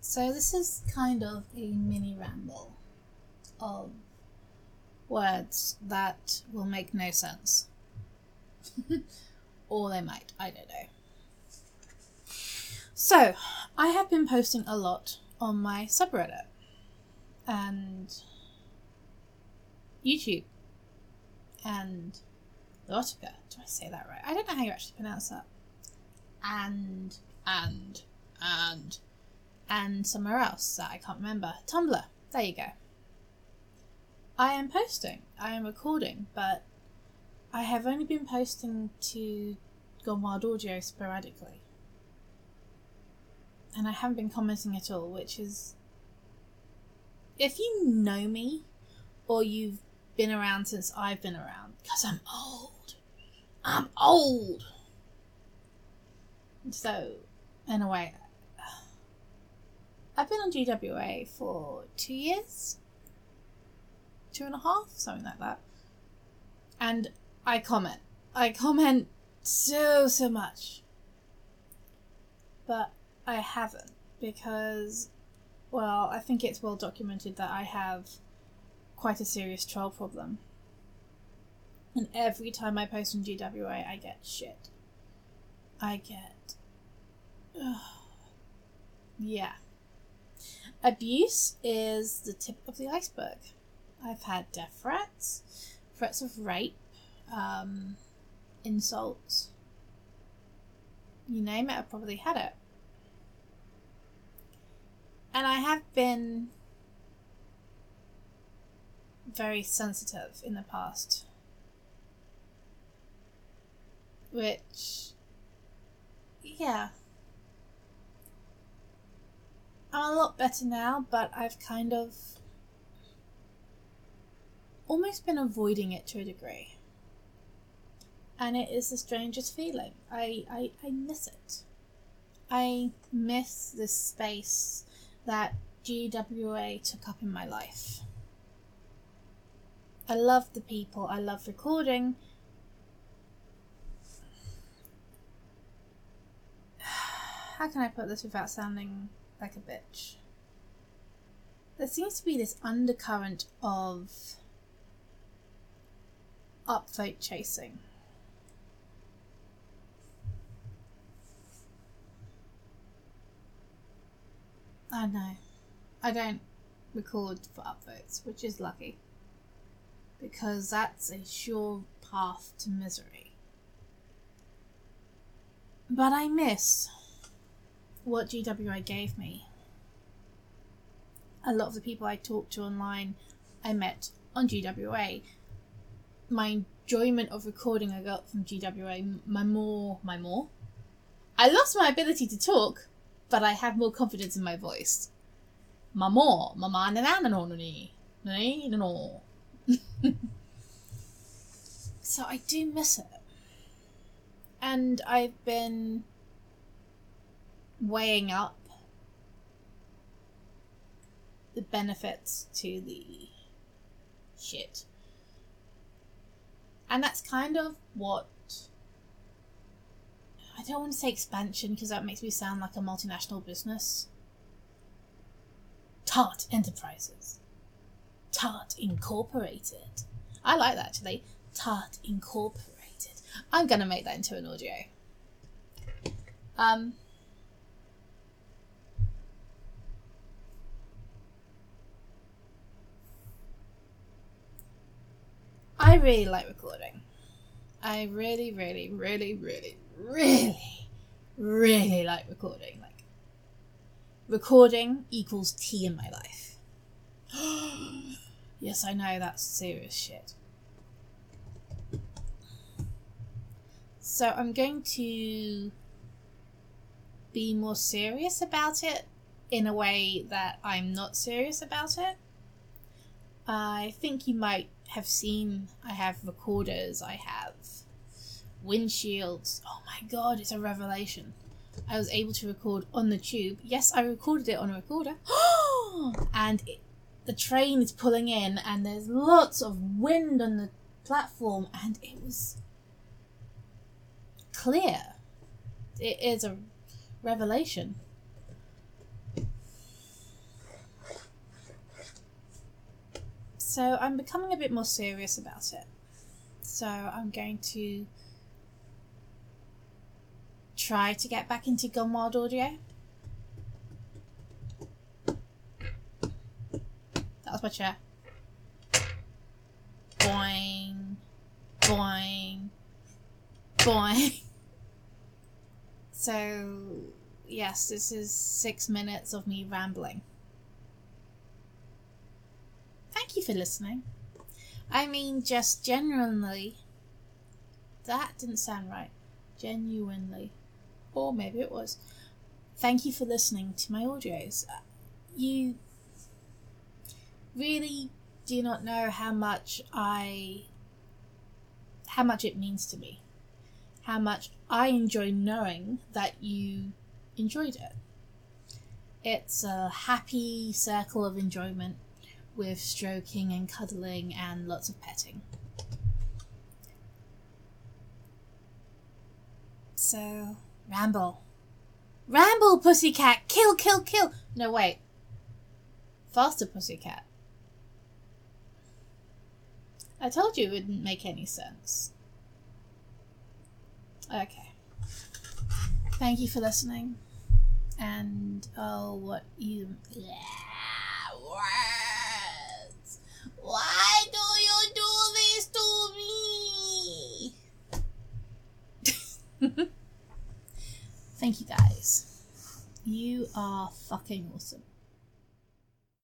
So this is kind of a mini ramble of words that will make no sense. Or they might, I don't know. So, I have been posting a lot on my subreddit and YouTube and Erotica. Do I say that right? I don't know how you actually pronounce that. And somewhere else that I can't remember. Tumblr. There you go. I am posting. I am recording, but I have only been posting to Gone Wild Audio sporadically. And I haven't been commenting at all, which is... If you know me, or you've been around since I've been around, because I'm old. I'm old! So, in a way, I've been on GWA for 2 years? 2.5? Something like that. And I comment. I comment so much. But I haven't, because, well, I think it's well documented that I have quite a serious troll problem. And every time I post on GWA, I get shit. I get... yeah. Abuse is the tip of the iceberg. I've had death threats, threats of rape, insults. You name it, I've probably had it. And I have been very sensitive in the past. Which, yeah. I'm a lot better now, but I've kind of almost been avoiding it to a degree. And it is the strangest feeling. I miss it. I miss this space that GWA took up in my life. I love the people, I love recording. How can I put this without sounding like a bitch? There seems to be this undercurrent of upvote chasing. I know. I don't record for upvotes, which is lucky. Because that's a sure path to misery. But I miss what GWA gave me. A lot of the people I talked to online, I met on GWA. My enjoyment of recording I got from GWA, my more. I lost my ability to talk, but I have more confidence in my voice. So I do miss it. And I've been weighing up the benefits to the shit. And that's kind of what... I don't want to say expansion because that makes me sound like a multinational business. Tart Enterprises. Tart Incorporated. I like that actually. Tart Incorporated. I'm gonna make that into an audio. I really like recording. I really like recording. Like, recording equals tea in my life. Yes, I know, that's serious shit. So I'm going to be more serious about it in a way that I'm not serious about it. I think you might have seen I have recorders, I have windshields. Oh my god, it's a revelation. I was able to record on the tube. Yes, I recorded it on a recorder. And the train is pulling in and there's lots of wind on the platform and it was clear. It is a revelation. So I'm becoming a bit more serious about it. So I'm going to try to get back into Gone Wild Audio. That was my chair. Boing, boing, boing. So, yes, this is 6 minutes of me rambling. Thank you for listening. I mean, just genuinely. That didn't sound right. Genuinely. Or maybe it was. Thank you for listening to my audios. You really do not know how much it means to me. How much I enjoy knowing that you enjoyed it. It's a happy circle of enjoyment with stroking and cuddling and lots of petting. So, ramble. Ramble, pussycat! Kill, kill, kill! No, wait. Faster, pussycat. I told you it wouldn't make any sense. Okay. Thank you for listening. And, oh, what you... Words! Why do you do this to me? Thank you guys. You are fucking awesome.